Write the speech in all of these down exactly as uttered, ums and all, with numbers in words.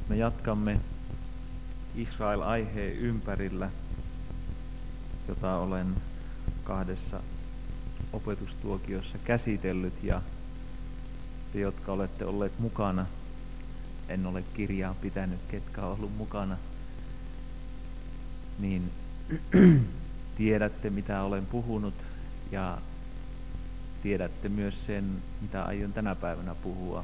Me jatkamme Israel-aiheen ympärillä, jota olen kahdessa opetustuokiossa käsitellyt, ja te, jotka olette olleet mukana, en ole kirjaa pitänyt, ketkä on ollut mukana, niin tiedätte, mitä olen puhunut, ja tiedätte myös sen, mitä aion tänä päivänä puhua.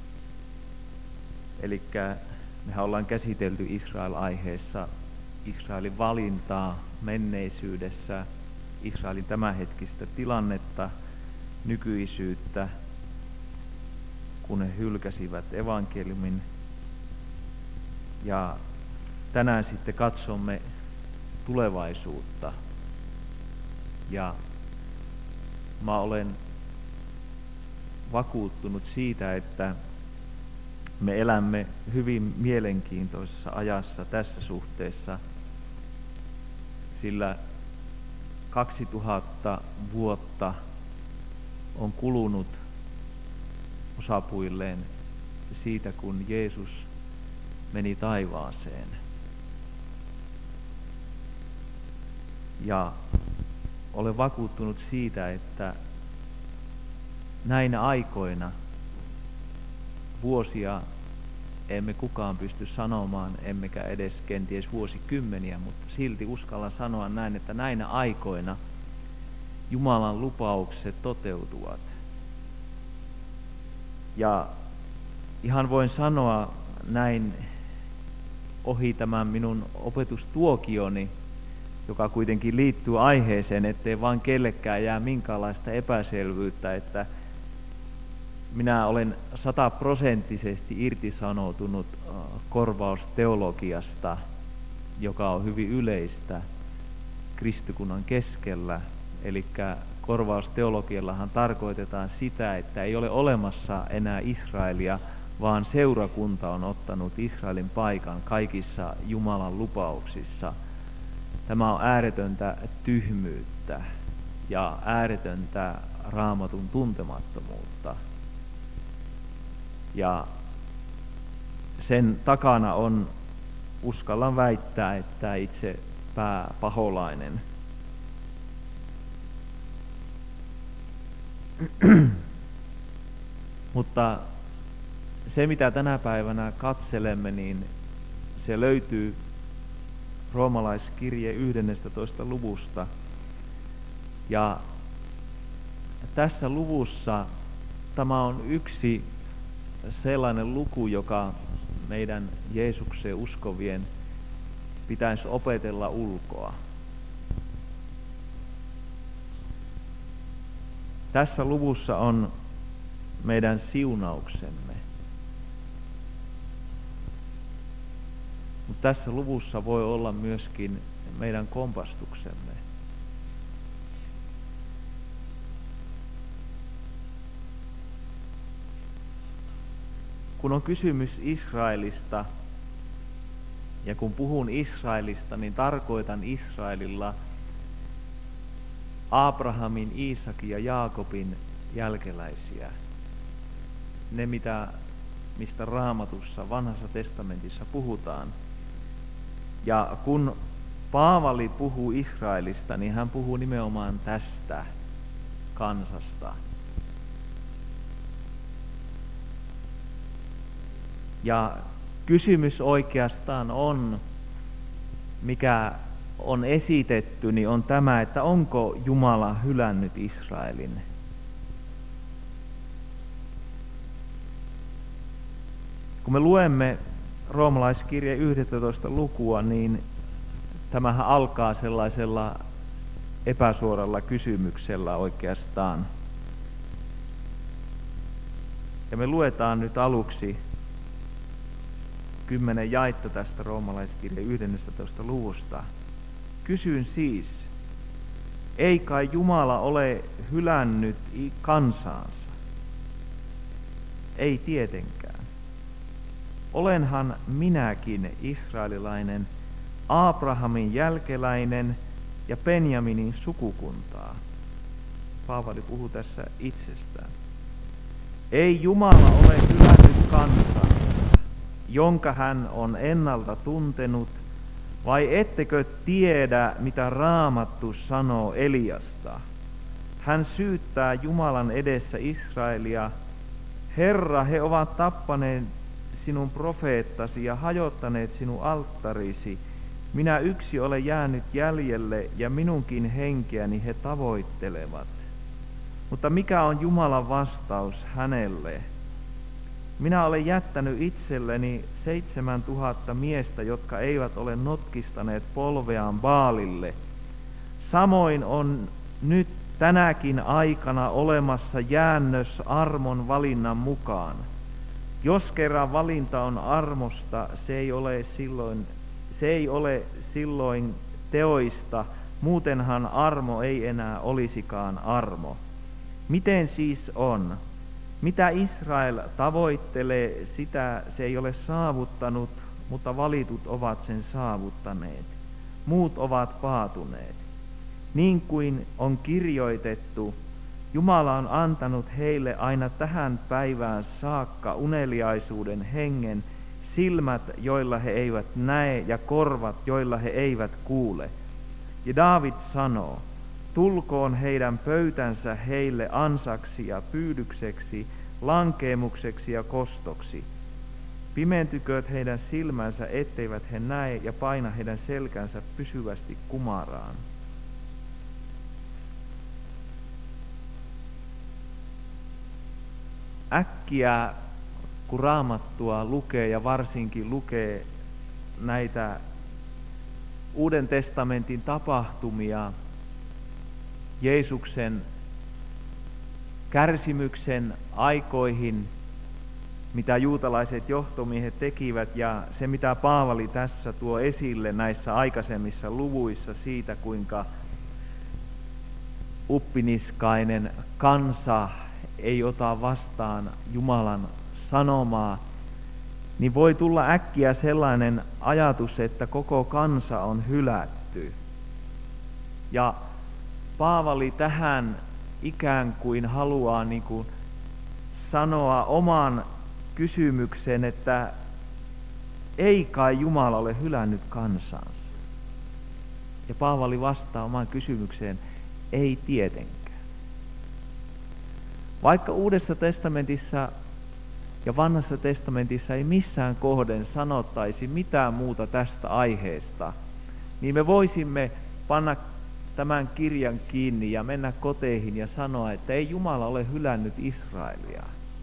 Elikkä mehän ollaan käsitelty Israel-aiheessa Israelin valintaa menneisyydessä, Israelin tämänhetkistä tilannetta, nykyisyyttä, kun he hylkäsivät evankeliumin. Ja tänään sitten katsomme tulevaisuutta. Ja mä olen vakuuttunut siitä, että me elämme hyvin mielenkiintoisessa ajassa tässä suhteessa, sillä kaksituhatta vuotta on kulunut osapuilleen siitä, kun Jeesus meni taivaaseen. Ja olen vakuuttunut siitä, että näinä aikoina vuosia emme kukaan pysty sanomaan, emmekä edes kenties vuosikymmeniä, mutta silti uskallan sanoa näin, että näinä aikoina Jumalan lupaukset toteutuvat. Ja ihan voin sanoa näin ohi tämän minun opetustuokioni, joka kuitenkin liittyy aiheeseen, ettei vaan kellekään jää minkäänlaista epäselvyyttä, että minä olen sataprosenttisesti irtisanoutunut korvausteologiasta, joka on hyvin yleistä kristikunnan keskellä. Eli korvausteologiallahan tarkoitetaan sitä, että ei ole olemassa enää Israelia, vaan seurakunta on ottanut Israelin paikan kaikissa Jumalan lupauksissa. Tämä on ääretöntä tyhmyyttä ja ääretöntä Raamatun tuntemattomuutta. Ja sen takana on, uskallan väittää, että itse pääpaholainen. Mutta se, mitä tänä päivänä katselemme, niin se löytyy roomalaiskirje yhdennestätoista luvusta. Ja tässä luvussa tämä on yksi sellainen luku, joka meidän Jeesukseen uskovien pitäisi opetella ulkoa. Tässä luvussa on meidän siunauksemme. Mutta tässä luvussa voi olla myöskin meidän kompastuksemme. Kun on kysymys Israelista, ja kun puhun Israelista, niin tarkoitan Israelilla Abrahamin, Iisakin ja Jaakobin jälkeläisiä. Ne, mitä, mistä Raamatussa, Vanhassa testamentissa puhutaan. Ja kun Paavali puhuu Israelista, niin hän puhuu nimenomaan tästä kansasta. Ja kysymys oikeastaan on, mikä on esitetty, niin on tämä, että onko Jumala hylännyt Israelin? Kun me luemme roomalaiskirje yhdentoista lukua, niin tämähän alkaa sellaisella epäsuoralla kysymyksellä oikeastaan. Ja me luetaan nyt aluksi kymmenen jaetta tästä roomalaiskirje yhdentoista luvusta. Kysyn siis, ei kai Jumala ole hylännyt kansaansa? Ei tietenkään. Olenhan minäkin israelilainen, Abrahamin jälkeläinen ja Benjaminin sukukuntaa. Paavali puhuu tässä itsestään. Ei Jumala ole hylännyt kansaa. jonka hän on ennalta tuntenut, vai ettekö tiedä, mitä Raamattu sanoo Eliasta? Hän syyttää Jumalan edessä Israelia. Herra, he ovat tappaneet sinun profeettasi ja hajottaneet sinun alttarisi. Minä yksi olen jäänyt jäljelle ja minunkin henkeäni he tavoittelevat. Mutta mikä on Jumalan vastaus hänelle? Minä olen jättänyt itselleni seitsemän tuhatta miestä, jotka eivät ole notkistaneet polveaan Baalille. Samoin on nyt tänäkin aikana olemassa jäännös armon valinnan mukaan. Jos kerran valinta on armosta, se ei ole silloin, se ei ole silloin teoista, muutenhan armo ei enää olisikaan armo. Miten siis on? Mitä Israel tavoittelee, sitä se ei ole saavuttanut, mutta valitut ovat sen saavuttaneet. Muut ovat paatuneet. Niin kuin on kirjoitettu, Jumala on antanut heille aina tähän päivään saakka uneliaisuuden hengen, silmät, joilla he eivät näe, ja korvat, joilla he eivät kuule. Ja Daavid sanoo, tulkoon heidän pöytänsä heille ansaksi ja pyydykseksi, lankeemukseksi ja kostoksi. Pimentykööt heidän silmänsä, etteivät he näe, ja paina heidän selkänsä pysyvästi kumaraan. Äkkiä, kun Raamattua lukee ja varsinkin lukee näitä Uuden testamentin tapahtumia, Jeesuksen kärsimyksen aikoihin, mitä juutalaiset johtomiehet tekivät, ja se mitä Paavali tässä tuo esille näissä aikaisemmissa luvuissa siitä, kuinka uppiniskainen kansa ei ota vastaan Jumalan sanomaa, niin voi tulla äkkiä sellainen ajatus, että koko kansa on hylätty. Ja Paavali tähän ikään kuin haluaa niin kuin sanoa oman kysymyksen, että ei kai Jumala ole hylännyt kansansa. Ja Paavali vastaa omaan kysymykseen, ei tietenkään. Vaikka Uudessa testamentissa ja Vanhassa testamentissa ei missään kohden sanottaisi mitään muuta tästä aiheesta, niin me voisimme panna tämän kirjan kiinni ja mennä koteihin ja sanoa, että ei Jumala ole hylännyt Israelia.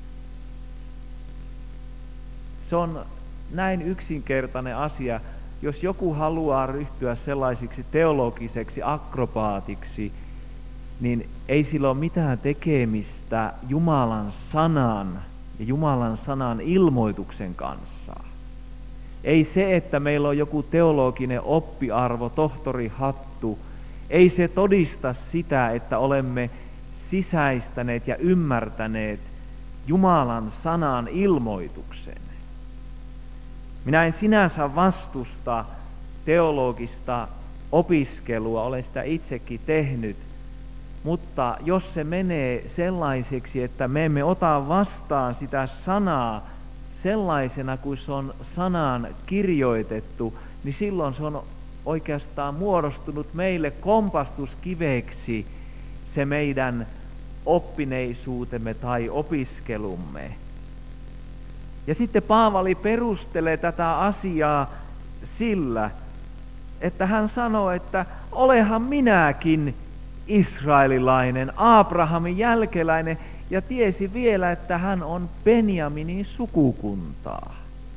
Se on näin yksinkertainen asia. Jos joku haluaa ryhtyä sellaisiksi teologiseksi akrobaatiksi, niin ei sillä ole mitään tekemistä Jumalan sanan ja Jumalan sanan ilmoituksen kanssa. Ei se, että meillä on joku teologinen oppiarvo, tohtorihattu, ei se todista sitä, että olemme sisäistäneet ja ymmärtäneet Jumalan sanan ilmoituksen. Minä en sinänsä vastusta teologista opiskelua, olen sitä itsekin tehnyt, mutta jos se menee sellaiseksi, että me emme ota vastaan sitä sanaa sellaisena kuin se on sanaan kirjoitettu, niin silloin se on oikeastaan muodostunut meille kompastuskiveksi se meidän oppineisuutemme tai opiskelumme. Ja sitten Paavali perustelee tätä asiaa sillä, että hän sanoo, että olehan minäkin israelilainen, Abrahamin jälkeläinen, ja tiesi vielä, että hän on Benjaminin sukukuntaa.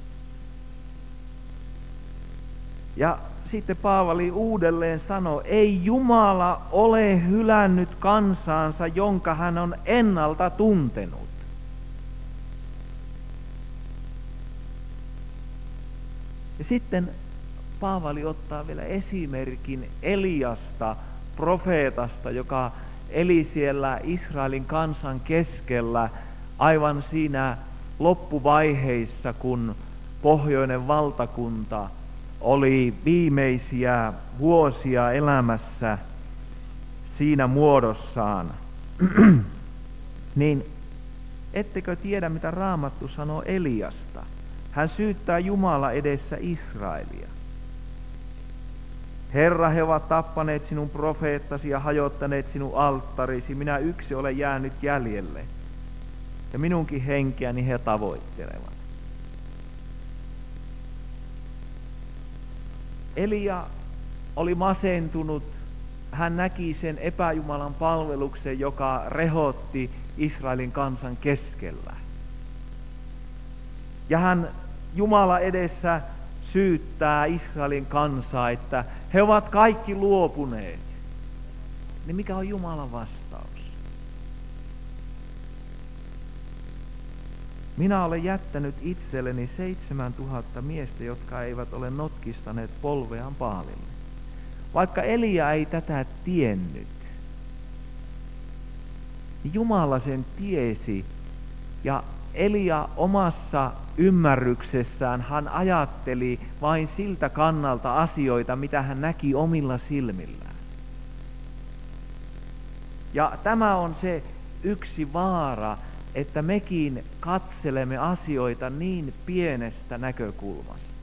Ja sitten Paavali uudelleen sanoo, ei Jumala ole hylännyt kansaansa, jonka hän on ennalta tuntenut. Ja sitten Paavali ottaa vielä esimerkin Eliasta, profeetasta, joka eli siellä Israelin kansan keskellä aivan siinä loppuvaiheissa, kun pohjoinen valtakunta oli viimeisiä vuosia elämässä siinä muodossaan. Niin ettekö tiedä, mitä Raamattu sanoo Eliasta? Hän syyttää Jumala edessä Israelia. Herra, he ovat tappaneet sinun profeettasi ja hajottaneet sinun alttarisi. Minä yksi olen jäänyt jäljelle. Ja minunkin henkeäni he tavoittelevat. Elia oli masentunut. Hän näki sen epäjumalan palveluksen, joka rehotti Israelin kansan keskellä. Ja hän Jumala edessä syyttää Israelin kansaa, että he ovat kaikki luopuneet. Niin mikä on Jumalan vastaus? Minä olen jättänyt itselleni seitsemän tuhatta miestä, jotka eivät ole notkistaneet polveaan Baalille. Vaikka Elia ei tätä tiennyt, niin Jumala sen tiesi, ja Elia omassa ymmärryksessään hän ajatteli vain siltä kannalta asioita, mitä hän näki omilla silmillään. Ja tämä on se yksi vaara, että mekin katselemme asioita niin pienestä näkökulmasta.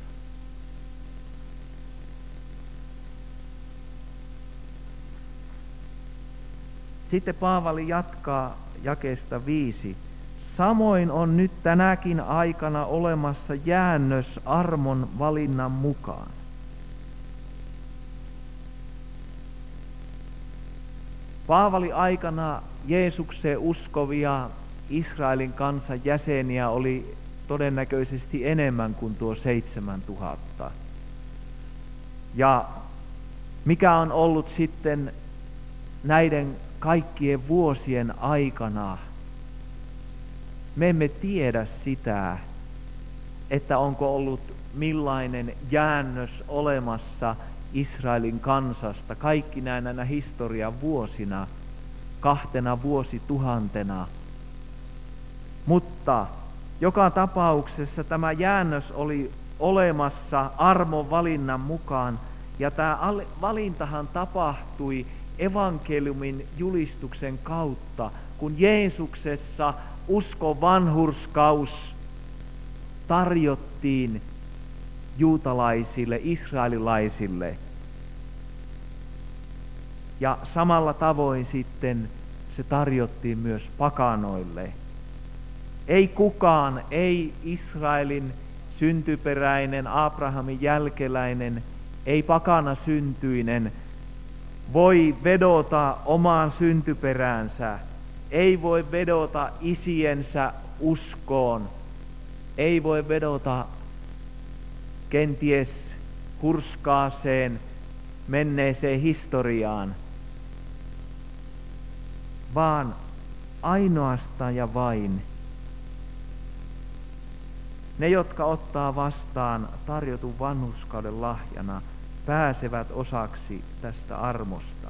Sitten Paavali jatkaa jakeesta viisi. Samoin on nyt tänäkin aikana olemassa jäännös armon valinnan mukaan. Paavali aikana Jeesukseen uskovia Israelin kansan jäseniä oli todennäköisesti enemmän kuin tuo seitsemän tuhatta. Ja mikä on ollut sitten näiden kaikkien vuosien aikana? Me emme tiedä sitä, että onko ollut millainen jäännös olemassa Israelin kansasta kaikki näinä historian vuosina, kahtena vuosituhantena. Mutta joka tapauksessa tämä jäännös oli olemassa armon valinnan mukaan, ja tämä valintahan tapahtui evankeliumin julistuksen kautta, kun Jeesuksessa uskon vanhurskaus tarjottiin juutalaisille, israelilaisille. Ja samalla tavoin sitten se tarjottiin myös pakanoille. Ei kukaan, ei Israelin syntyperäinen, Abrahamin jälkeläinen, ei pakana syntyinen voi vedota omaan syntyperäänsä, ei voi vedota isiensä uskoon, ei voi vedota kenties hurskaaseen menneeseen historiaan, vaan ainoastaan ja vain ne, jotka ottaa vastaan tarjotun vanhurskauden lahjana, pääsevät osaksi tästä armosta.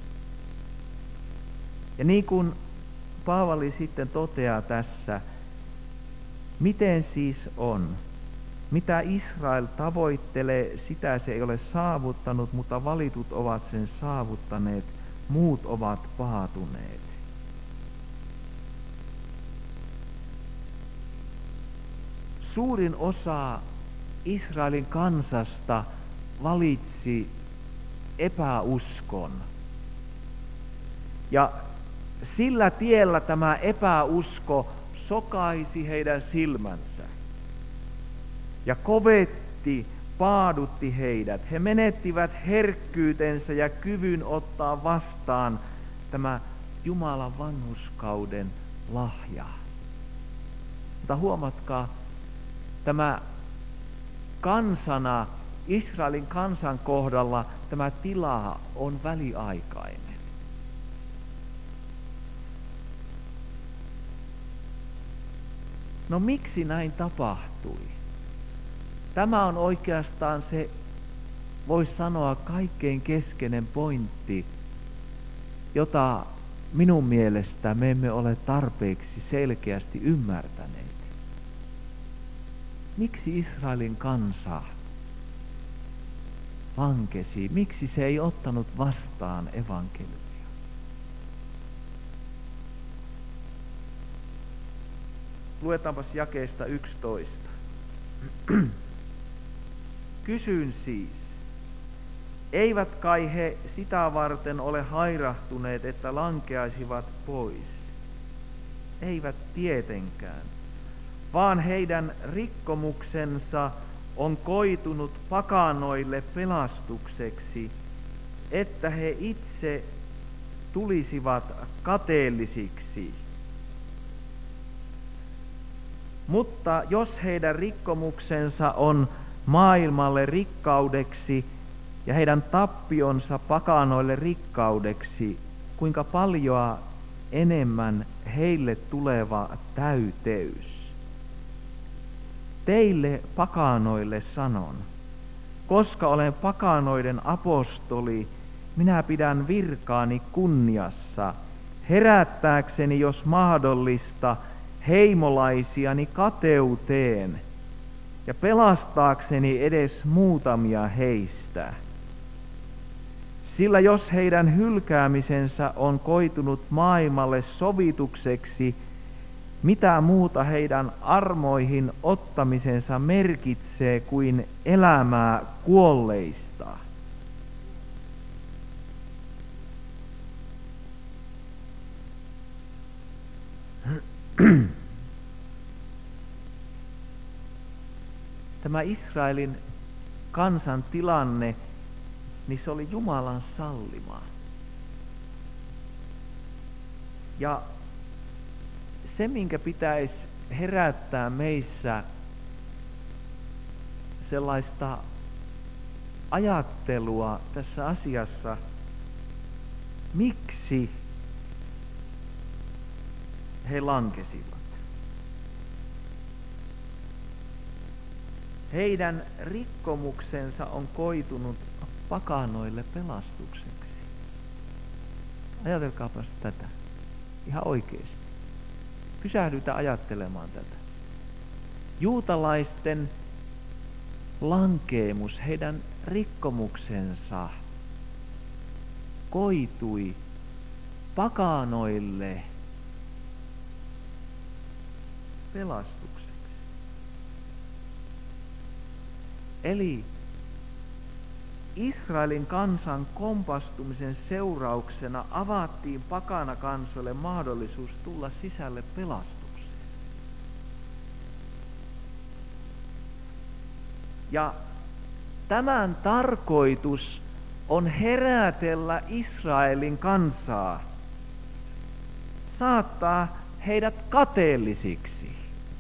Ja niin kuin Paavali sitten toteaa tässä, miten siis on? Mitä Israel tavoittelee, sitä se ei ole saavuttanut, mutta valitut ovat sen saavuttaneet, muut ovat paatuneet. Suurin osa Israelin kansasta valitsi epäuskon. Ja sillä tiellä tämä epäusko sokaisi heidän silmänsä ja kovetti, paadutti heidät. He menettivät herkkyytensä ja kyvyn ottaa vastaan tämä Jumalan vanhurskauden lahja. Mutta huomatkaa, tämä kansana, Israelin kansan kohdalla, tämä tila on väliaikainen. No miksi näin tapahtui? Tämä on oikeastaan se, voisi sanoa, kaikkein keskeinen pointti, jota minun mielestä me emme ole tarpeeksi selkeästi ymmärtäneet. Miksi Israelin kansa lankesi? Miksi se ei ottanut vastaan evankeliumia? Luetaanpas jakeesta yksitoista. Kysyn siis, eivät kai he sitä varten ole hairahtuneet, että lankeaisivat pois? Eivät tietenkään, vaan heidän rikkomuksensa on koitunut pakanoille pelastukseksi, että he itse tulisivat kateellisiksi. Mutta jos heidän rikkomuksensa on maailmalle rikkaudeksi ja heidän tappionsa pakanoille rikkaudeksi, kuinka paljoa enemmän heille tuleva täyteys. Teille pakanoille sanon, koska olen pakanoiden apostoli, minä pidän virkaani kunniassa, herättääkseni, jos mahdollista, heimolaisiani kateuteen ja pelastaakseni edes muutamia heistä. Sillä jos heidän hylkäämisensä on koitunut maailmalle sovitukseksi, mitä muuta heidän armoihin ottamisensa merkitsee kuin elämää kuolleista? Tämä Israelin kansan tilanne, niin se oli Jumalan sallima. Ja se, minkä pitäisi herättää meissä sellaista ajattelua tässä asiassa, miksi he lankesivat. Heidän rikkomuksensa on koitunut pakanoille pelastukseksi. Ajatelkaapas tätä ihan oikeasti. Pysähdytä ajattelemaan tätä. Juutalaisten lankeemus, heidän rikkomuksensa koitui pakanoille pelastukseksi. Eli Israelin kansan kompastumisen seurauksena avattiin pakanakansoille mahdollisuus tulla sisälle pelastukseen. Ja tämän tarkoitus on herätellä Israelin kansaa, saattaa heidät kateellisiksi.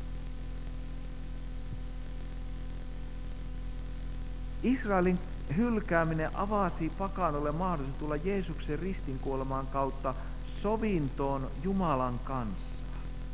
Israelin hylkääminen avasi pakanoille mahdollisuus tulla Jeesuksen ristinkuoleman kautta sovintoon Jumalan kanssa.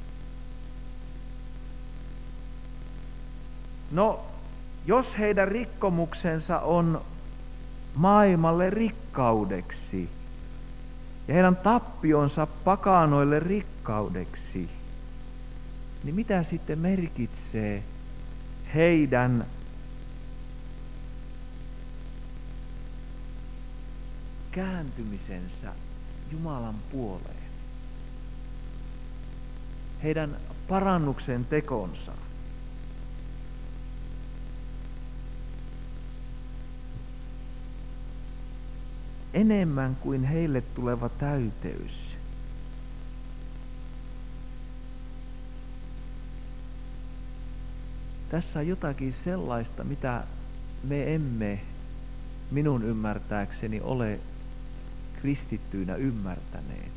No, jos heidän rikkomuksensa on maailmalle rikkaudeksi ja heidän tappionsa pakanoille rikkaudeksi, niin mitä sitten merkitsee heidän kääntymisensä Jumalan puoleen? Heidän parannuksen tekonsa. Enemmän kuin heille tuleva täyteys. Tässä on jotakin sellaista, mitä me emme minun ymmärtääkseni ole kristittyinä ymmärtäneet.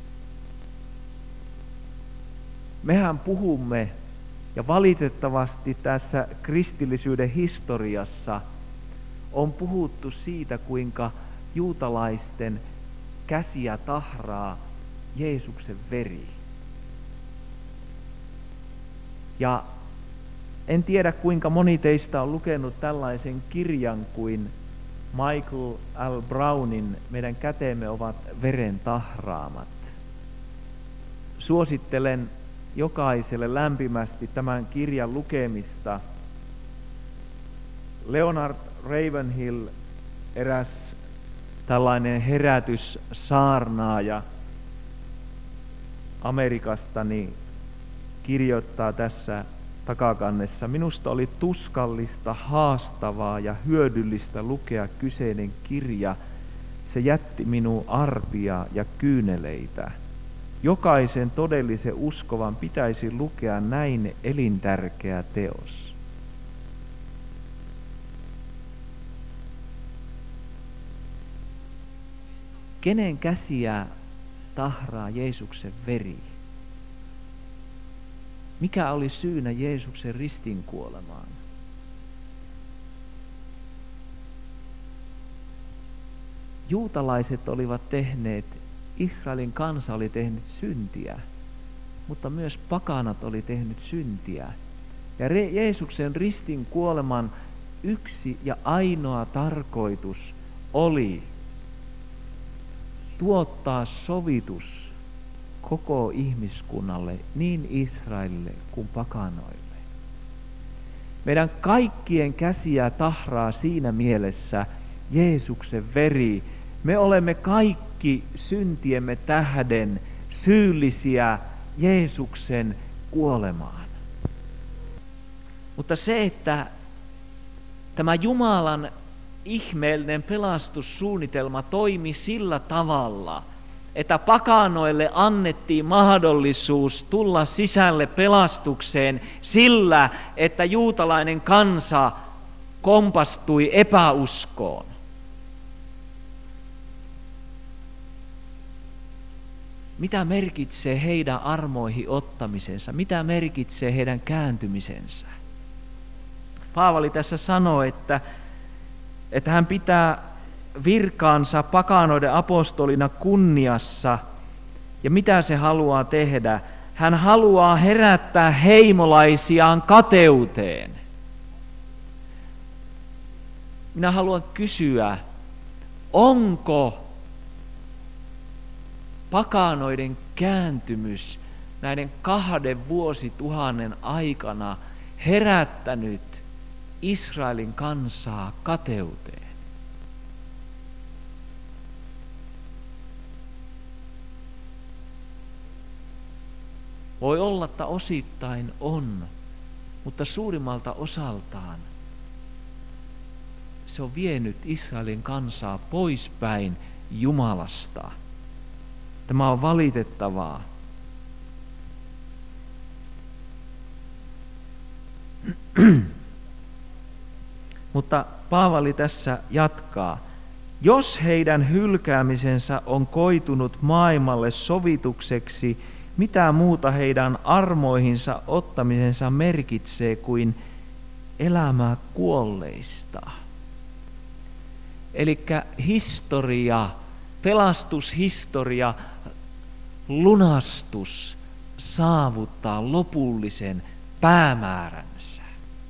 Mehän puhumme, ja valitettavasti tässä kristillisyyden historiassa on puhuttu siitä, kuinka juutalaisten käsiä tahraa Jeesuksen veri. Ja en tiedä, kuinka moni teistä on lukenut tällaisen kirjan kuin Michael L. Brownin Meidän käteemme ovat veren tahraamat. Suosittelen jokaiselle lämpimästi tämän kirjan lukemista. Leonard Ravenhill, eräs tällainen herätyssaarnaaja Amerikasta, niin kirjoittaa tässä takakannessa. Minusta oli tuskallista, haastavaa ja hyödyllistä lukea kyseinen kirja. Se jätti minuun arpia ja kyyneleitä. Jokaisen todellisen uskovan pitäisi lukea näin elintärkeä teos. Kenen käsiä tahraa Jeesuksen veri? Mikä oli syynä Jeesuksen ristinkuolemaan? Juutalaiset olivat tehneet, Israelin kansa oli tehnyt syntiä, mutta myös pakanat oli tehnyt syntiä. Ja Jeesuksen ristinkuoleman yksi ja ainoa tarkoitus oli tuottaa sovitus koko ihmiskunnalle, niin Israelille kuin pakanoille. Meidän kaikkien käsiä tahraa siinä mielessä Jeesuksen veri. Me olemme kaikki syntiemme tähden syyllisiä Jeesuksen kuolemaan. Mutta se, että tämä Jumalan ihmeellinen pelastussuunnitelma toimi sillä tavalla, että pakanoille annettiin mahdollisuus tulla sisälle pelastukseen sillä, että juutalainen kansa kompastui epäuskoon. Mitä merkitsee heidän armoihin ottamisensa? Mitä merkitsee heidän kääntymisensä? Paavali tässä sanoo, että, että hän pitää virkaansa pakanoiden apostolina kunniassa. Ja mitä se haluaa tehdä? Hän haluaa herättää heimolaisiaan kateuteen. Minä haluan kysyä, onko pakanoiden kääntymys näiden kahden vuosituhannen aikana herättänyt Israelin kansaa kateuteen? Voi olla, että osittain on, mutta suurimmalta osaltaan se on vienyt Israelin kansaa poispäin Jumalasta. Tämä on valitettavaa. Mutta Paavali tässä jatkaa. Jos heidän hylkäämisensä on koitunut maailmalle sovitukseksi, mitä muuta heidän armoihinsa ottamisensa merkitsee kuin elämää kuolleista? Elikkä historia, pelastushistoria, lunastus saavuttaa lopullisen päämääränsä.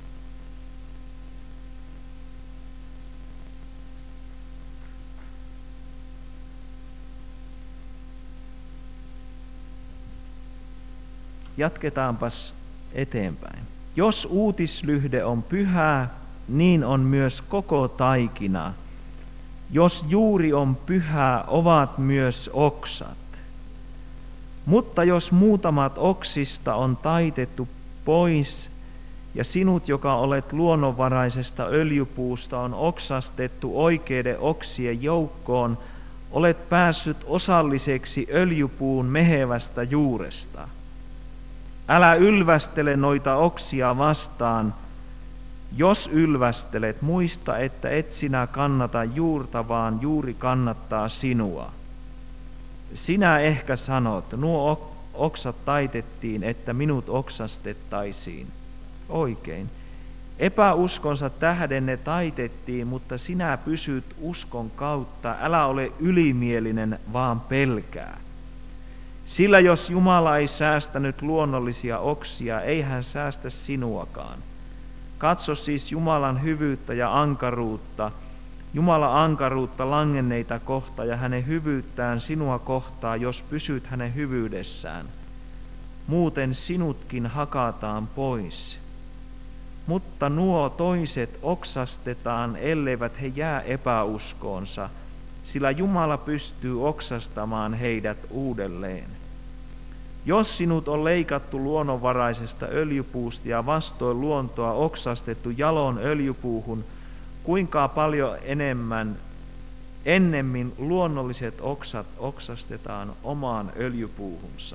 Jatketaanpas eteenpäin. Jos uutislyhde on pyhää, niin on myös koko taikina. Jos juuri on pyhää, ovat myös oksat. Mutta jos muutamat oksista on taitettu pois, ja sinut, joka olet luonnonvaraisesta öljypuusta, on oksastettu oikeiden oksien joukkoon, olet päässyt osalliseksi öljypuun mehevästä juuresta. Älä ylvästele noita oksia vastaan. Jos ylvästelet, muista, että et sinä kannata juurta, vaan juuri kannattaa sinua. Sinä ehkä sanot, nuo oksat taitettiin, että minut oksastettaisiin. Oikein. Epäuskonsa tähden ne taitettiin, mutta sinä pysyt uskon kautta. Älä ole ylimielinen, vaan pelkää. Sillä jos Jumala ei säästänyt luonnollisia oksia, ei hän säästä sinuakaan. Katso siis Jumalan hyvyyttä ja ankaruutta, Jumala ankaruutta langenneita kohtaan ja hänen hyvyyttään sinua kohtaan, jos pysyt hänen hyvyydessään. Muuten sinutkin hakataan pois. Mutta nuo toiset oksastetaan, elleivät he jää epäuskoonsa, sillä Jumala pystyy oksastamaan heidät uudelleen. Jos sinut on leikattu luonnonvaraisesta öljypuusta ja vastoin luontoa oksastettu jaloon öljypuuhun, kuinka paljon enemmän ennemmin luonnolliset oksat oksastetaan omaan öljypuuhunsa.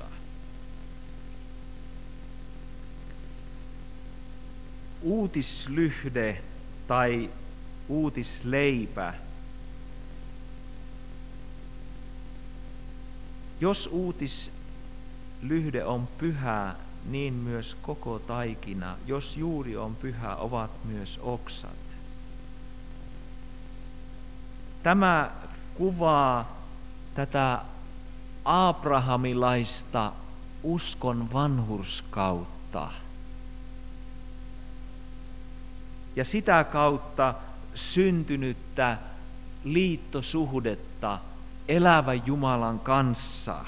Uutislyhde tai uutisleipä. Jos uutislyhde on pyhä, niin myös koko taikina. Jos juuri on pyhä, ovat myös oksat. Tämä kuvaa tätä abrahamilaista uskon vanhurskautta. Ja sitä kautta syntynyttä liittosuhdetta elävän Jumalan kanssa.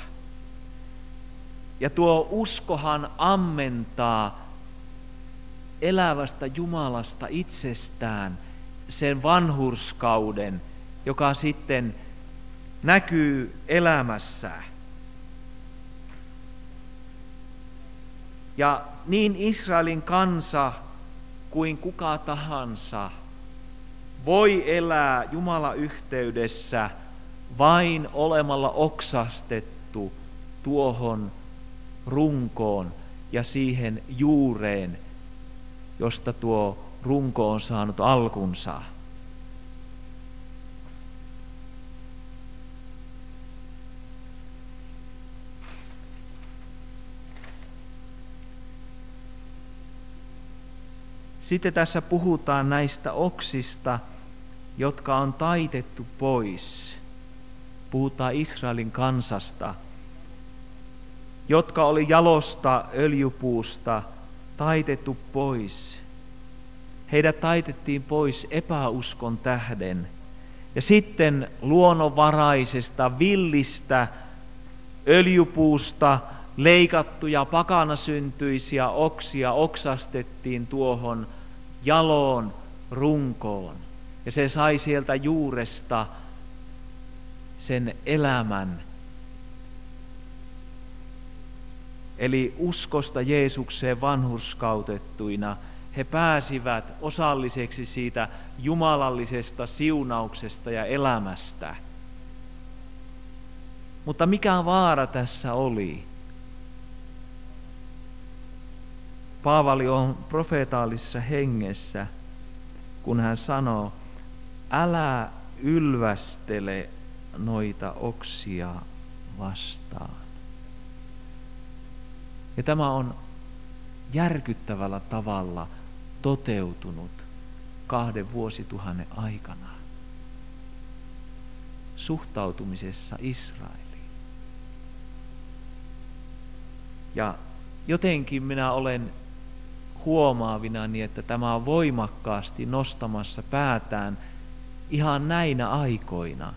Ja tuo uskohan ammentaa elävästä Jumalasta itsestään sen vanhurskauden, joka sitten näkyy elämässä. Ja niin Israelin kansa kuin kuka tahansa voi elää Jumalan yhteydessä vain olemalla oksastettu tuohon runkoon ja siihen juureen, josta tuo runko on saanut alkunsa. Sitten tässä puhutaan näistä oksista, jotka on taitettu pois. Puhutaan Israelin kansasta, jotka oli jalosta öljypuusta taitettu pois. Heidät taitettiin pois epäuskon tähden. Ja sitten luonnonvaraisesta villistä öljypuusta leikattuja pakanasyntyisiä oksia oksastettiin tuohon jaloon runkoon. Ja se sai sieltä juuresta sen elämän. Eli uskosta Jeesukseen vanhurskautettuina he pääsivät osalliseksi siitä jumalallisesta siunauksesta ja elämästä. Mutta mikä vaara tässä oli? Paavali on profeetaalisessa hengessä, kun hän sanoo, älä ylvästele noita oksia vastaan. Ja tämä on järkyttävällä tavalla toteutunut kahden vuosituhannen aikana suhtautumisessa Israeliin. Ja jotenkin minä olen huomaavinani, että tämä on voimakkaasti nostamassa päätään ihan näinä aikoina.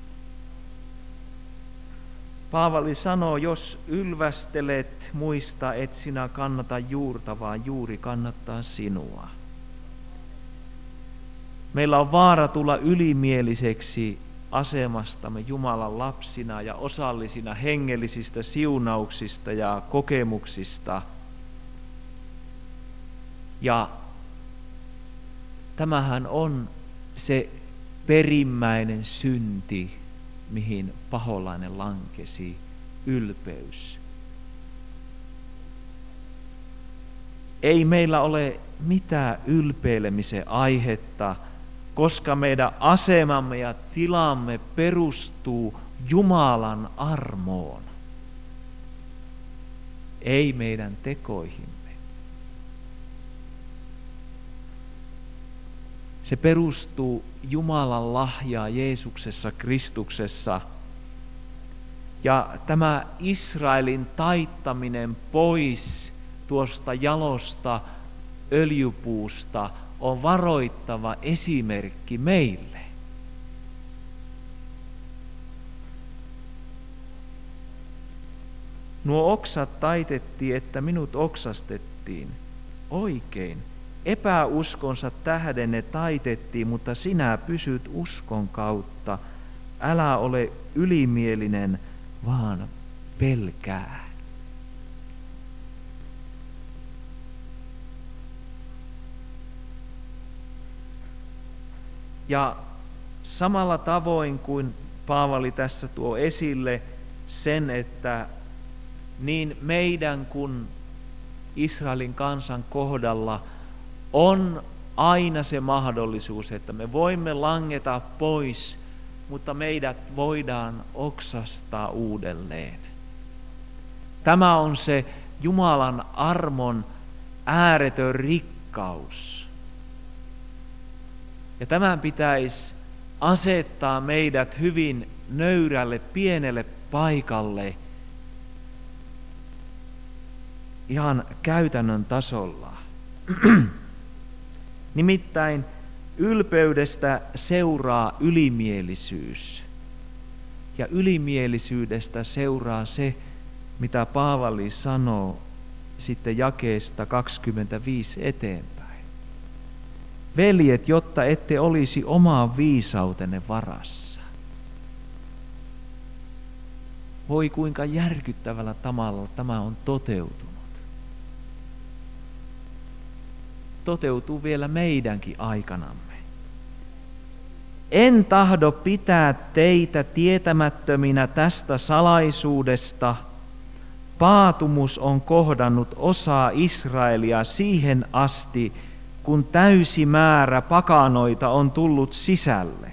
Paavali sanoo, jos ylvästelet, muista, et sinä kannata juurta, vaan juuri kannattaa sinua. Meillä on vaara tulla ylimieliseksi asemastamme Jumalan lapsina ja osallisina hengellisistä siunauksista ja kokemuksista. Ja tämähän on se perimmäinen synti, mihin paholainen lankesi, ylpeys. Ei meillä ole mitään ylpeilemisen aihetta, koska meidän asemamme ja tilamme perustuu Jumalan armoon, ei meidän tekoihimme. Se perustuu Jumalan lahjaan Jeesuksessa Kristuksessa. Ja tämä Israelin taittaminen pois tuosta jalosta öljypuusta on varoittava esimerkki meille. Nuo oksat taitettiin, että minut oksastettiin. Oikein. Epäuskonsa tähden ne taitettiin, mutta sinä pysyt uskon kautta. Älä ole ylimielinen, vaan pelkää. Ja samalla tavoin kuin Paavali tässä tuo esille sen, että niin meidän kuin Israelin kansan kohdalla on aina se mahdollisuus, että me voimme langeta pois, mutta meidät voidaan oksastaa uudelleen. Tämä on se Jumalan armon ääretön rikkaus. Ja tämän pitäisi asettaa meidät hyvin nöyrälle, pienelle paikalle ihan käytännön tasolla. Nimittäin ylpeydestä seuraa ylimielisyys. Ja ylimielisyydestä seuraa se, mitä Paavali sanoo sitten jakeesta kaksikymmentäviisi eteenpäin. Veljet, jotta ette olisi omaan viisautenne varassa. Voi kuinka järkyttävällä tavalla tämä on toteutunut. Toteutuu vielä meidänkin aikanamme. En tahdo pitää teitä tietämättöminä tästä salaisuudesta. Paatumus on kohdannut osaa Israelia siihen asti, kun täysi määrä pakanoita on tullut sisälle.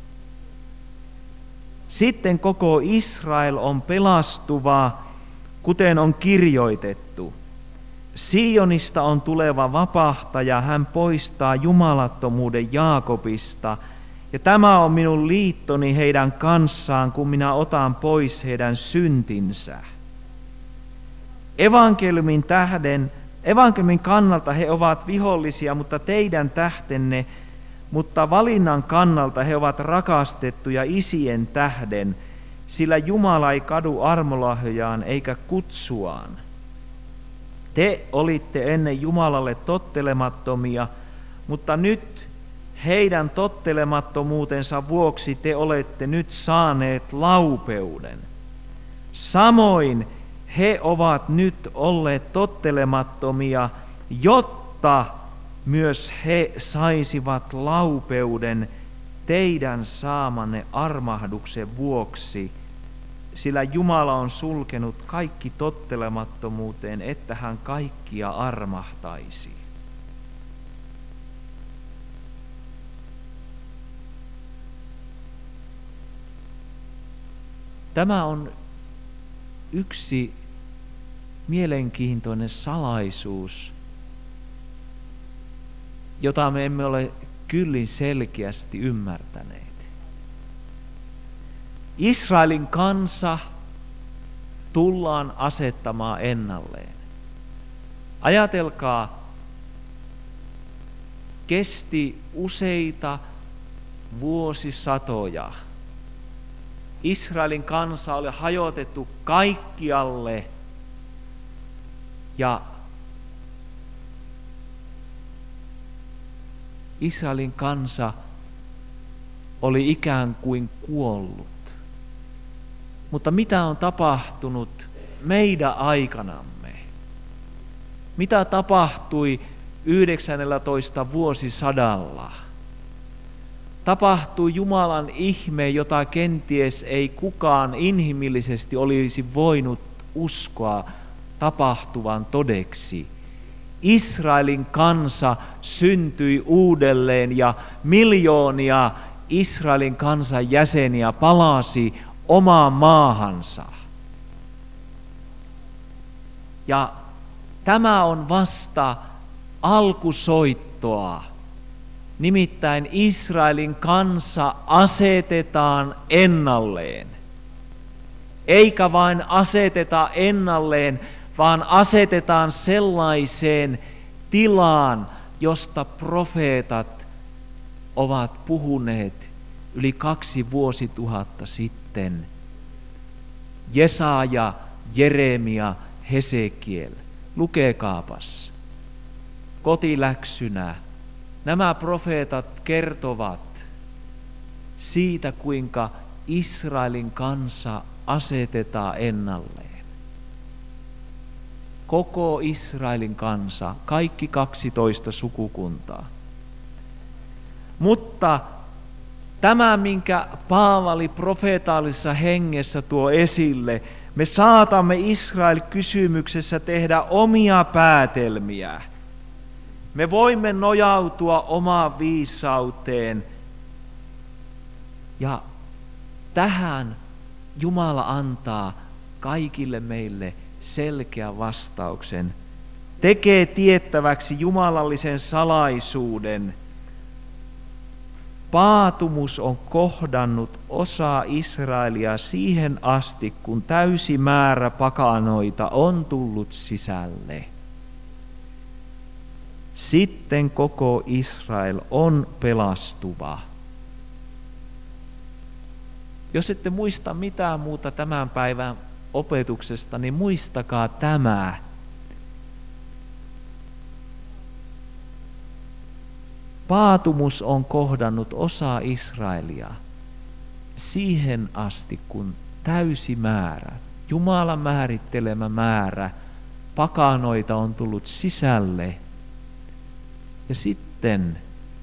Sitten koko Israel on pelastuva, kuten on kirjoitettu. Sionista on tuleva vapahtaja, hän poistaa jumalattomuuden Jaakobista, ja tämä on minun liittoni heidän kanssaan, kun minä otan pois heidän syntinsä. Evankeliumin tähden, evankeliumin kannalta he ovat vihollisia, mutta teidän tähtenne, mutta valinnan kannalta he ovat rakastettuja isien tähden, sillä Jumala ei kadu armolahjojaan eikä kutsuaan. Te olitte ennen Jumalalle tottelemattomia, mutta nyt heidän tottelemattomuutensa vuoksi te olette nyt saaneet laupeuden. Samoin he ovat nyt olleet tottelemattomia, jotta myös he saisivat laupeuden teidän saamanne armahduksen vuoksi, sillä Jumala on sulkenut kaikki tottelemattomuuteen, että hän kaikkia armahtaisi. Tämä on yksi mielenkiintoinen salaisuus, jota me emme ole kyllin selkeästi ymmärtäneet. Israelin kansa tullaan asettamaan ennalleen. Ajatelkaa, kesti useita vuosisatoja. Israelin kansa oli hajotettu kaikkialle ja Israelin kansa oli ikään kuin kuollut. Mutta mitä on tapahtunut meidän aikanamme? Mitä tapahtui yhdeksännellätoista vuosisadalla? Tapahtui Jumalan ihme, jota kenties ei kukaan inhimillisesti olisi voinut uskoa tapahtuvan todeksi. Israelin kansa syntyi uudelleen ja miljoonia Israelin kansan jäseniä palasi omaan maahansa. Ja tämä on vasta alkusoittoa. Nimittäin Israelin kansa asetetaan ennalleen. Eikä vain aseteta ennalleen, vaan asetetaan sellaiseen tilaan, josta profeetat ovat puhuneet yli kaksi vuosituhatta sitten. Jesaja, Jeremia, Hesekiel. Lukekaapas. Kotiläksynä. Nämä profeetat kertovat siitä, kuinka Israelin kansa asetetaan ennalleen. Koko Israelin kansa, kaikki kaksitoista sukukuntaa. Mutta Tämä, minkä Paavali profeetaalisessa hengessä tuo esille, me saatamme Israel-kysymyksessä tehdä omia päätelmiä. Me voimme nojautua omaan viisauteen ja tähän Jumala antaa kaikille meille selkeän vastauksen. Tekee tiettäväksi jumalallisen salaisuuden. Paatumus on kohdannut osaa Israelia siihen asti, kun täysi määrä pakanoita on tullut sisälle. Sitten koko Israel on pelastuva. Jos ette muista mitään muuta tämän päivän opetuksesta, niin muistakaa tämä. Paatumus on kohdannut osaa Israelia siihen asti, kun täysi määrä, Jumalan määrittelemä määrä, pakanoita on tullut sisälle. Ja sitten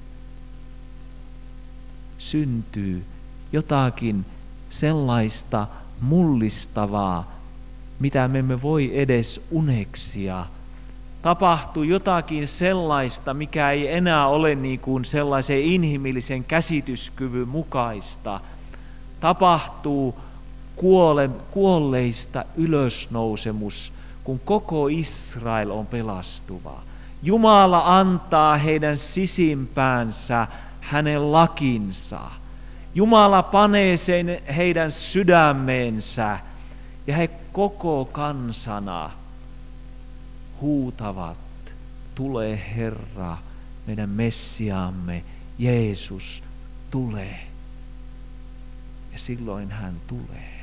syntyy jotakin sellaista mullistavaa, mitä me emme voi edes uneksia. Tapahtuu jotakin sellaista, mikä ei enää ole niin kuin sellaisen inhimillisen käsityskyvyn mukaista. Tapahtuu kuole, kuolleista ylösnousemus, kun koko Israel on pelastuva. Jumala antaa heidän sisimpäänsä hänen lakinsa. Jumala panee sen heidän sydämeensä ja he koko kansana huutavat, tule Herra, meidän Messiaamme, Jeesus, tule. Ja silloin hän tulee.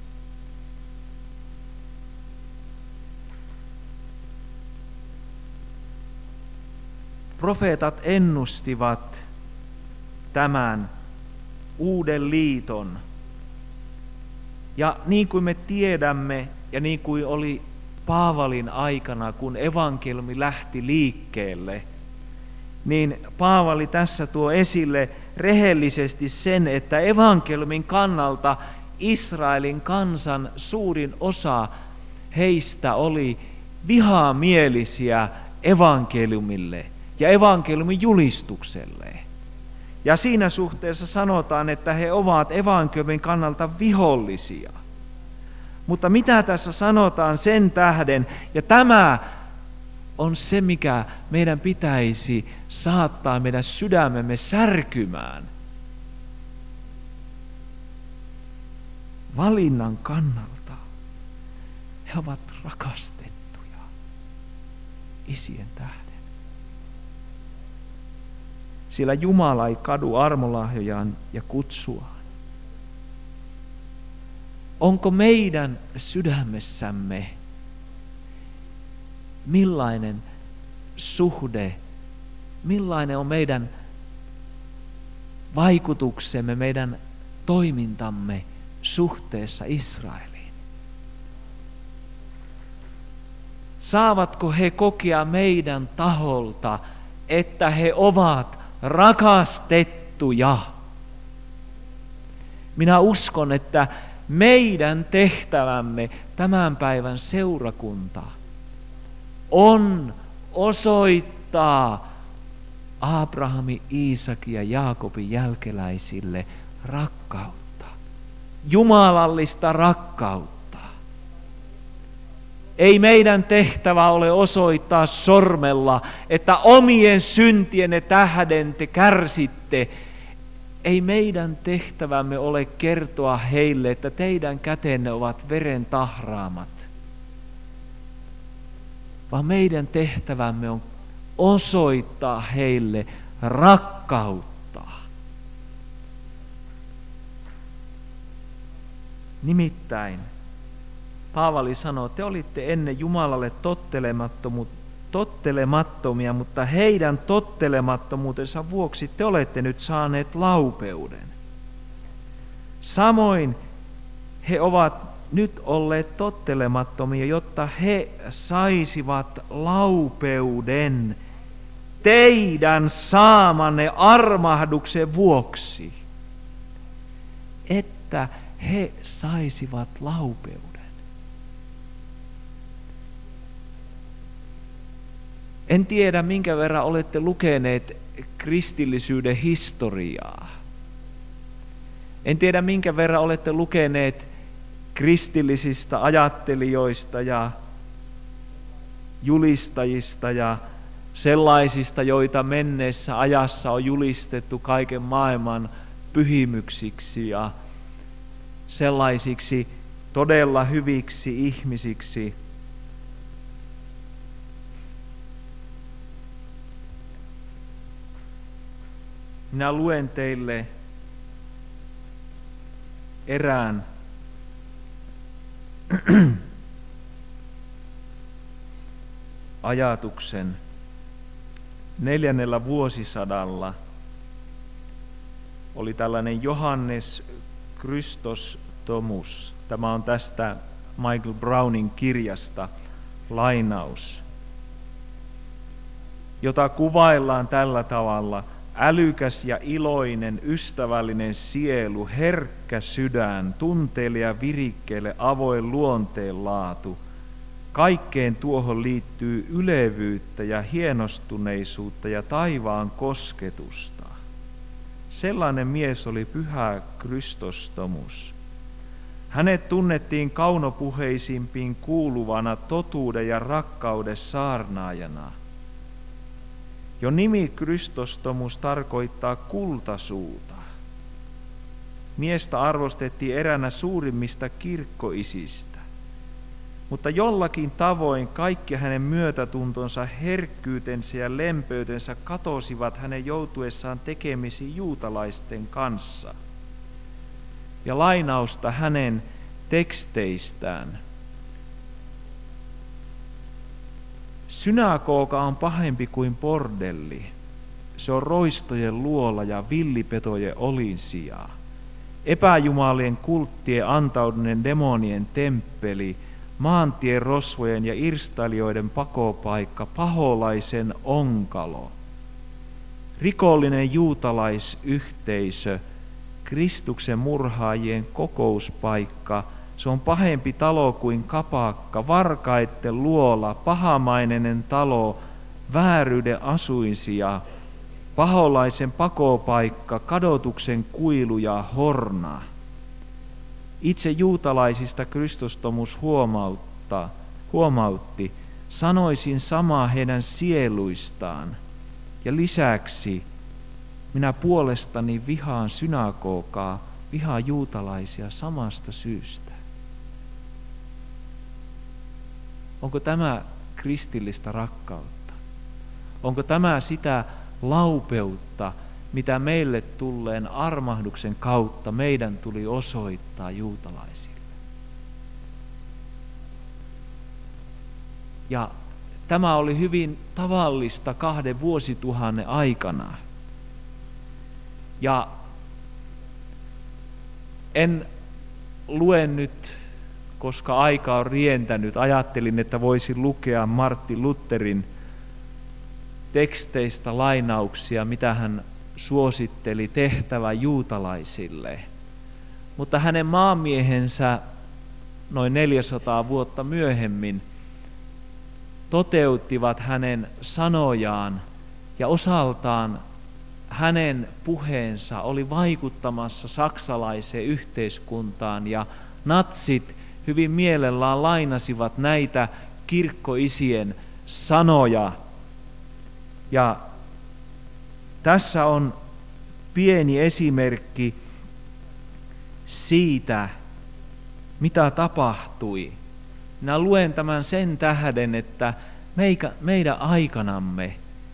Profeetat ennustivat tämän uuden liiton. Ja niin kuin me tiedämme, ja niin kuin oli Paavalin aikana, kun evankeliumi lähti liikkeelle, niin Paavali tässä tuo esille rehellisesti sen, että evankeliumin kannalta Israelin kansan suurin osa heistä oli vihamielisiä evankeliumille ja evankeliumin julistukselle. Ja siinä suhteessa sanotaan, että he ovat evankeliumin kannalta vihollisia. Mutta mitä tässä sanotaan sen tähden, ja tämä on se, mikä meidän pitäisi saattaa meidän sydämemme särkymään. Valinnan kannalta he ovat rakastettuja isien tähden. Sillä Jumala ei kadu armolahjojaan ja kutsuaan. Onko meidän sydämessämme millainen suhde, millainen on meidän vaikutuksemme, meidän toimintamme suhteessa Israeliin? Saavatko he kokea meidän taholta, että he ovat rakastettuja? Minä uskon, että meidän tehtävämme tämän päivän seurakunta on osoittaa Abrahamin, Iisakin ja Jaakobin jälkeläisille rakkautta, jumalallista rakkautta. Ei meidän tehtävä ole osoittaa sormella, että omien syntienne tähden te kärsitte. Ei meidän tehtävämme ole kertoa heille, että teidän kätenne ovat veren tahraamat. Vaan meidän tehtävämme on osoittaa heille rakkautta. Nimittäin Paavali sanoo, te olitte ennen Jumalalle tottelemattomia, mutta heidän tottelemattomuutensa vuoksi te olette nyt saaneet laupeuden. Samoin he ovat nyt olleet tottelemattomia, jotta he saisivat laupeuden teidän saamanne armahduksen vuoksi. että he saisivat laupeuden. En tiedä, minkä verran olette lukeneet kristillisyyden historiaa. En tiedä, minkä verran olette lukeneet kristillisistä ajattelijoista ja julistajista ja sellaisista, joita menneessä ajassa on julistettu kaiken maailman pyhimyksiksi ja sellaisiksi todella hyviksi ihmisiksi. Minä luen teille erään ajatuksen. Neljännellä vuosisadalla oli tällainen Johannes Chrysostomus. Tämä on tästä Michael Brownin kirjasta lainaus, jota kuvaillaan tällä tavalla: älykäs ja iloinen, ystävällinen sielu, herkkä sydän, tunteilija virikkeelle avoin luonteenlaatu. Kaikkeen tuohon liittyy ylevyyttä ja hienostuneisuutta ja taivaan kosketusta. Sellainen mies oli pyhä Chrysostomus. Hänet tunnettiin kaunopuheisimpiin kuuluvana totuuden ja rakkauden saarnaajana. Jo nimi Chrysostomus tarkoittaa kultasuuta. Miestä arvostettiin eräänä suurimmista kirkkoisistä, mutta jollakin tavoin kaikki hänen myötätuntonsa, herkkyytensä ja lempeytensä katosivat hänen joutuessaan tekemisiin juutalaisten kanssa. Ja lainausta hänen teksteistään. Synagoga on pahempi kuin bordelli. Se on roistojen luola ja villipetojen olinsija. Epäjumalien kulttien antauduneen demonien temppeli, maantien rosvojen ja irstailijoiden pakopaikka, paholaisen onkalo. Rikollinen juutalaisyhteisö, Kristuksen murhaajien kokouspaikka, se on pahempi talo kuin kapakka, varkaitten luola, pahamaineinen talo, vääryyden asuinsia, paholaisen pakopaikka, kadotuksen kuilu ja horna. Itse juutalaisista Chrysostomus huomautta, huomautti, sanoisin samaa heidän sieluistaan. Ja lisäksi minä puolestani vihaan synagogaa, vihaan juutalaisia samasta syystä. Onko tämä kristillistä rakkautta? Onko tämä sitä laupeutta, mitä meille tulleen armahduksen kautta meidän tuli osoittaa juutalaisille? Ja tämä oli hyvin tavallista kahden vuosituhannen aikana. Ja en lue nyt, koska aika on rientänyt. Ajattelin, että voisin lukea Martin Lutherin teksteistä lainauksia, mitä hän suositteli tehtävän juutalaisille. Mutta hänen maamiehensä noin neljäsataa vuotta myöhemmin toteuttivat hänen sanojaan ja osaltaan hänen puheensa oli vaikuttamassa saksalaiseen yhteiskuntaan ja natsit hyvin mielellään lainasivat näitä kirkkoisien sanoja. Ja tässä on pieni esimerkki siitä, mitä tapahtui. Minä luen tämän sen tähden, että meikä, meidän aikanamme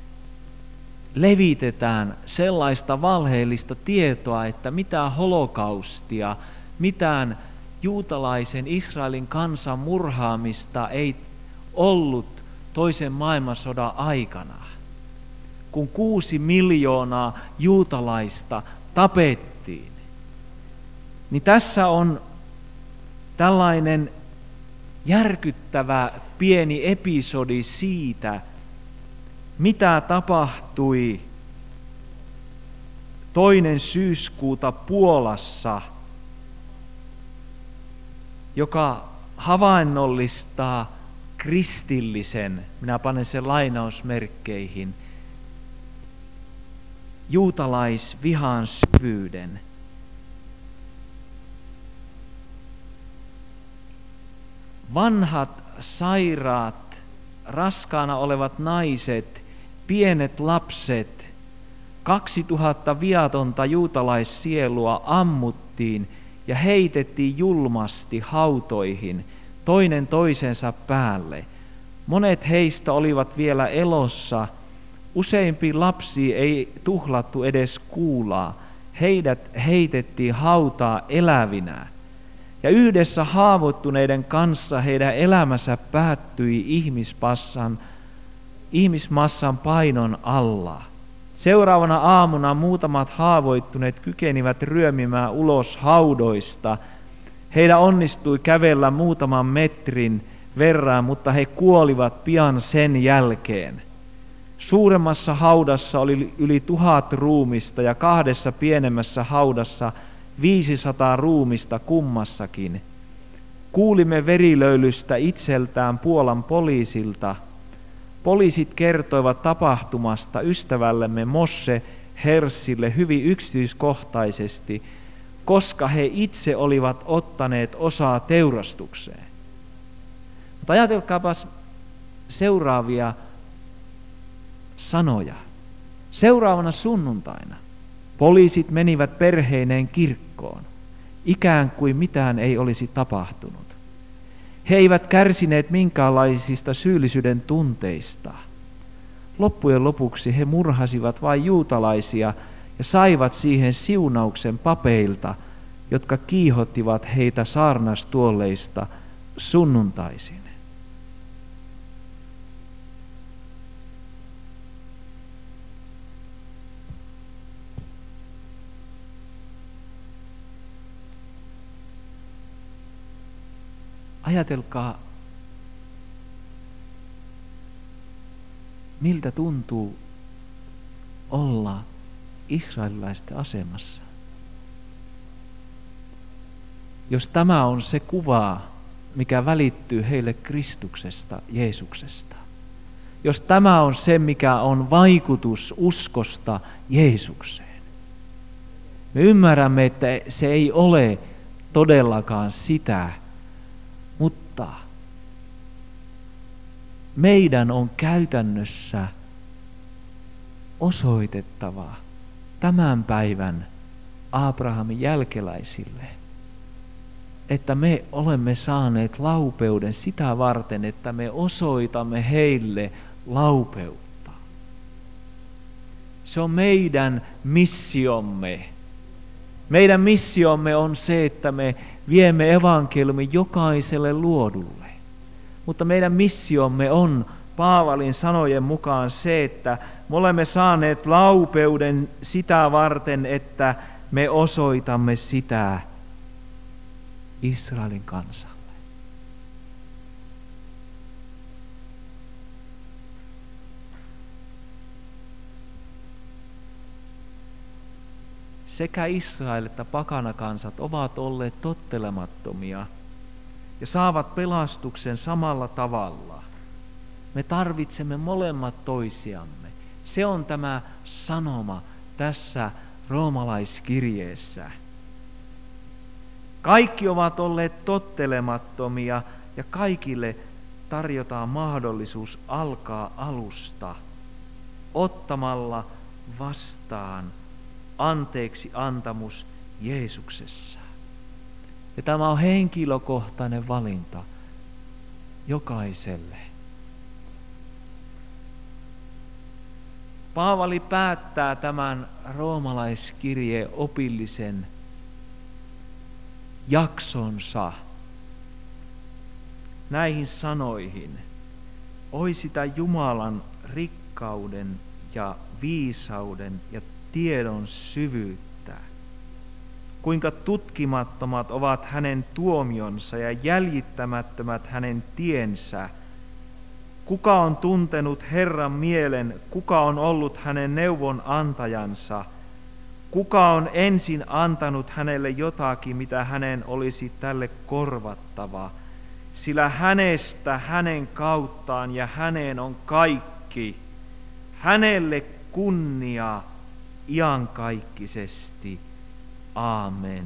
levitetään sellaista valheellista tietoa, että mitään holokaustia, mitään juutalaisen Israelin kansan murhaamista ei ollut toisen maailmansodan aikana, kun kuusi miljoonaa juutalaista tapettiin. Niin tässä on tällainen järkyttävä pieni episodi siitä, mitä tapahtui toinen syyskuuta Puolassa joka havainnollistaa kristillisen, minä panen sen lainausmerkkeihin, juutalaisvihan syvyyden. Vanhat, sairaat, raskaana olevat naiset, pienet lapset, kaksituhatta viatonta juutalaissielua ammuttiin ja heitettiin julmasti hautoihin toinen toisensa päälle. Monet heistä olivat vielä elossa. Useimpi lapsi ei tuhlattu edes kuulaa. Heidät heitettiin hautaa elävinä. Ja yhdessä haavoittuneiden kanssa heidän elämänsä päättyi ihmismassan, ihmismassan painon alla. Seuraavana aamuna muutamat haavoittuneet kykenivät ryömimään ulos haudoista. Heidän onnistui kävellä muutaman metrin verran, mutta he kuolivat pian sen jälkeen. Suuremmassa haudassa oli yli tuhat ruumista ja kahdessa pienemmässä haudassa viisisataa ruumista kummassakin. Kuulimme verilöylystä itseltään Puolan poliisilta. Poliisit kertoivat tapahtumasta ystävällemme Mosse Hersille hyvin yksityiskohtaisesti, koska he itse olivat ottaneet osaa teurastukseen. Mutta ajatelkaapas seuraavia sanoja. Seuraavana sunnuntaina poliisit menivät perheineen kirkkoon, ikään kuin mitään ei olisi tapahtunut. He eivät kärsineet minkäänlaisista syyllisyyden tunteista. Loppujen lopuksi he murhasivat vain juutalaisia ja saivat siihen siunauksen papeilta, jotka kiihottivat heitä saarnastuolleista sunnuntaisin. Ajatelkaa, miltä tuntuu olla israelilaisten asemassa. Jos tämä on se kuva, mikä välittyy heille Kristuksesta, Jeesuksesta. Jos tämä on se, mikä on vaikutus uskosta Jeesukseen. Me ymmärrämme, että se ei ole todellakaan sitä, mutta meidän on käytännössä osoitettava tämän päivän Abrahamin jälkeläisille, että me olemme saaneet laupeuden sitä varten, että me osoitamme heille laupeutta. Se on meidän missiomme. Meidän missiomme on se, että me viemme evankeliumin jokaiselle luodulle. Mutta meidän missiomme on Paavalin sanojen mukaan se, että me olemme saaneet laupeuden sitä varten, että me osoitamme sitä Israelin kansalle. Sekä Israel että pakanakansat ovat olleet tottelemattomia ja saavat pelastuksen samalla tavalla. Me tarvitsemme molemmat toisiamme. Se on tämä sanoma tässä roomalaiskirjeessä. Kaikki ovat olleet tottelemattomia ja kaikille tarjotaan mahdollisuus alkaa alusta ottamalla vastaan anteeksi antamus Jeesuksessa. Ja tämä on henkilökohtainen valinta jokaiselle. Paavali päättää tämän roomalaiskirjeen opillisen jaksonsa näihin sanoihin. Oi sitä Jumalan rikkauden ja viisauden ja tiedon syvyyttä. Kuinka tutkimattomat ovat hänen tuomionsa ja jäljittämättömät hänen tiensä. Kuka on tuntenut Herran mielen, kuka on ollut hänen neuvonantajansa? Kuka on ensin antanut hänelle jotakin, mitä hänen olisi tälle korvattava? Sillä hänestä, hänen kauttaan ja häneen on kaikki. Hänelle kunnia iankaikkisesti. Aamen.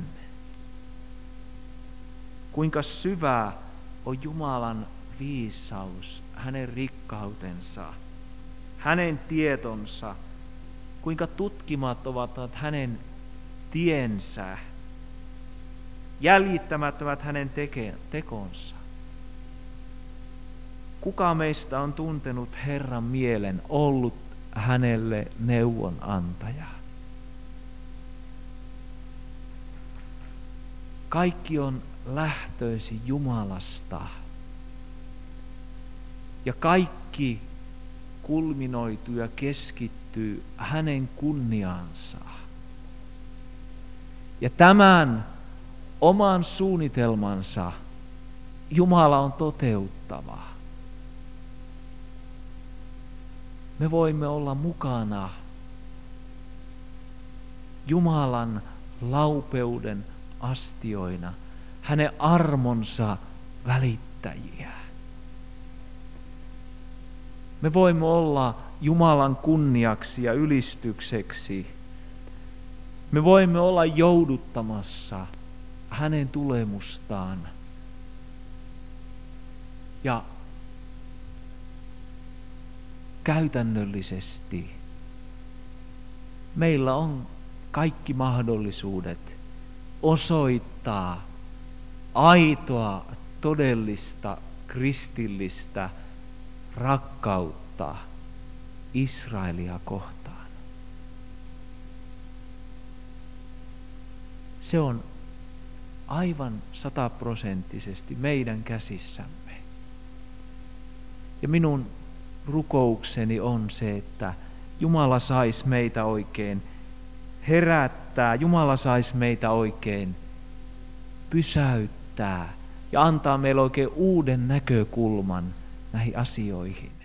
Kuinka syvä on Jumalan viisaus, hänen rikkautensa, hänen tietonsa, kuinka tutkimattomat ovat hänen tiensä, jäljittämättömät hänen teke- tekonsa. Kuka meistä on tuntenut Herran mielen, ollut hänelle neuvonantaja? Kaikki on lähtöisin Jumalasta. Ja kaikki kulminoituu ja keskittyy hänen kunniaansa. Ja tämän oman suunnitelmansa Jumala on toteuttava. Me voimme olla mukana Jumalan laupeuden astioina, hänen armonsa välittäjiä. Me voimme olla Jumalan kunniaksi ja ylistykseksi. Me voimme olla jouduttamassa hänen tulemustaan. Ja käytännöllisesti meillä on kaikki mahdollisuudet osoittaa aitoa, todellista, kristillistä rakkautta Israelia kohtaan. Se on aivan sataprosenttisesti meidän käsissämme. Ja minun rukoukseni on se, että Jumala saisi meitä oikein herättää, Jumala saisi meitä oikein pysäyttää ja antaa meille oikein uuden näkökulman näihin asioihin.